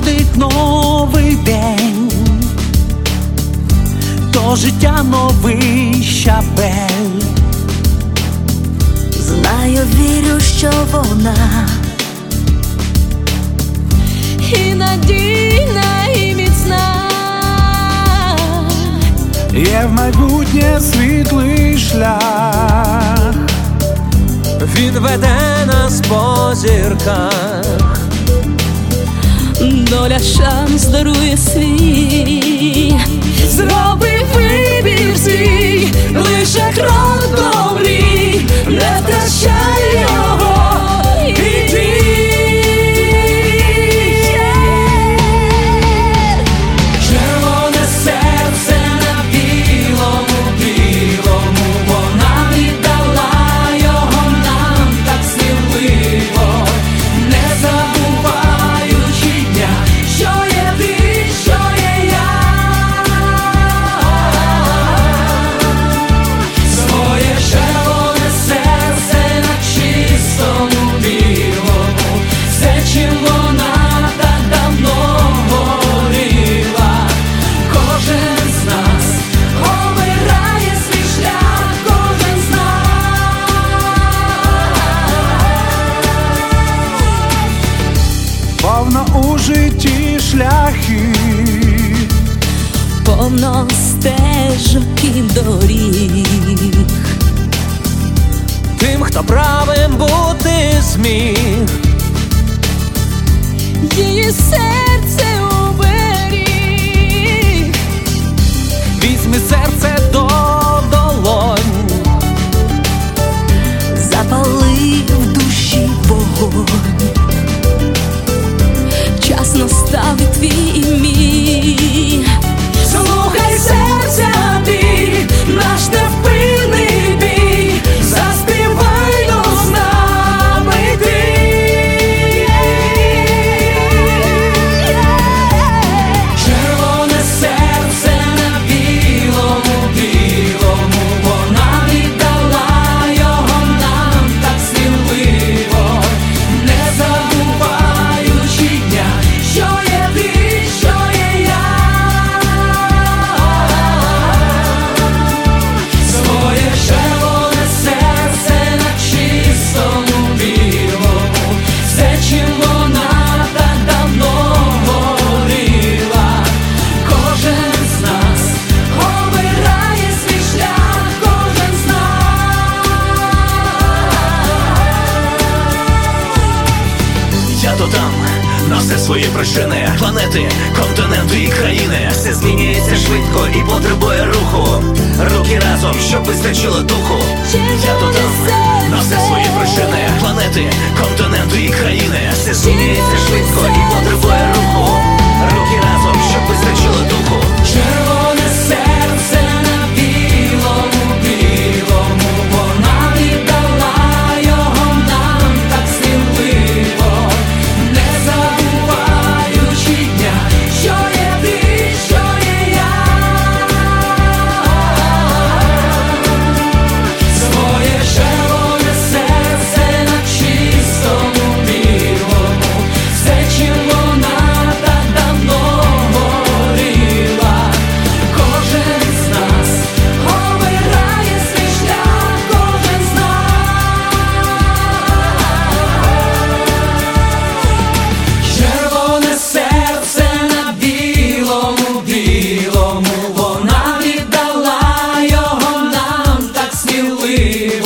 приходить новий день, до життя новий щабель. Знаю, вірю, що вона і надійна, і міцна. Є в майбутнє світлий шлях, він веде нас по зірках. Доля шанс дарує свій, зроби вибір свій, лише крок до мрій, не втрачай його, іди. Червоне серце на білому, білому, вона віддала його нам так сміливо, не забуваючи дня, що є ти, що є я. Своє червоне серце на чистому білому, все, чим вона так давно горіла. Кожен з нас обирає свій шлях, кожен з нас. повно у житті шляхи, Повно стежок і доріг, Тим, хто правим бути зміг, її серце уберіг. візьми серце до долонь, Запали в душі вогонь, час настав і твій і мій. Слухай серця бій, наш невпинний бій, заспівай до з нами ти. червоне серце на білому, білому, вона віддала його нам так сміливо, не забуваючи дня, що є ти, що є я. Своє червоне серце на чистому білому, все, чим вона так давно горіла. Кожен з нас обирає свій шлях, кожен з нас. Я то там, на все свої причини, планети, континенти і країни. Все змінюється швидко і потребує руху. Руки разом, щоб вистачило духу. Я то там, на все свої причини, планети, континенти і країни. Все змінюється швидко і потребує руху. Руки разом, щоб вистачило духу. Червоне серце на білому, білому, вона віддала його нам так сміливо, не забуваючи дня, що є ти, що є я. Своє червоне серце на чистому білому, все, чим вона так давно горіла. Кожен з нас обирає свій шлях, кожен з нас. Червоне серце на білому, білому, вона віддала його нам так сміливо,